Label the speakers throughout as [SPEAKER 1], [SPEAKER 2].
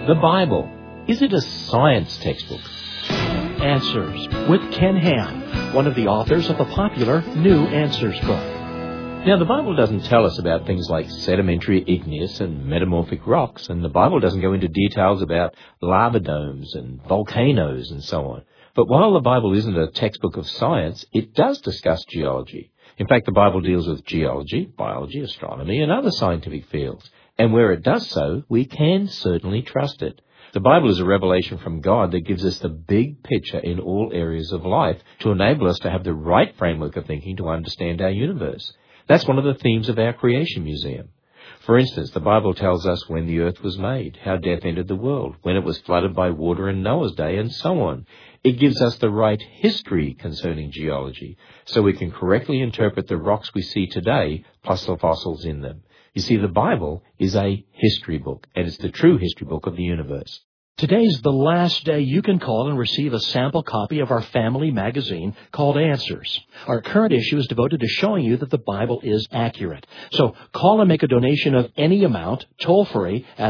[SPEAKER 1] The Bible, is it a science textbook?
[SPEAKER 2] Answers with Ken Ham, one of the authors of the popular New Answers book.
[SPEAKER 1] Now, the Bible doesn't tell us about things like sedimentary igneous and metamorphic rocks, and the Bible doesn't go into details about lava domes and volcanoes and so on. But while the Bible isn't a textbook of science, it does discuss geology. In fact, the Bible deals with geology, biology, astronomy, and other scientific fields. And where it does so, we can certainly trust it. The Bible is a revelation from God that gives us the big picture in all areas of life to enable us to have the right framework of thinking to understand our universe. That's one of the themes of our Creation Museum. For instance, the Bible tells us when the earth was made, how death entered the world, when it was flooded by water in Noah's day, and so on. It gives us the right history concerning geology, so we can correctly interpret the rocks we see today, plus the fossils in them. You see, the Bible is a history book, and it's the true history book of the universe.
[SPEAKER 2] Today's the last day you can call and receive a sample copy of our family magazine called Answers. Our current issue is devoted to showing you that the Bible is accurate. So call and make a donation of any amount, toll-free, at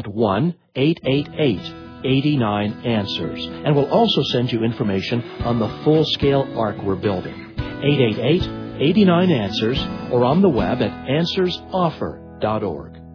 [SPEAKER 2] 1-888-89-ANSWERS. And we'll also send you information on the full-scale ark we're building. 888-89-ANSWERS, or on the web at answersoffer.org.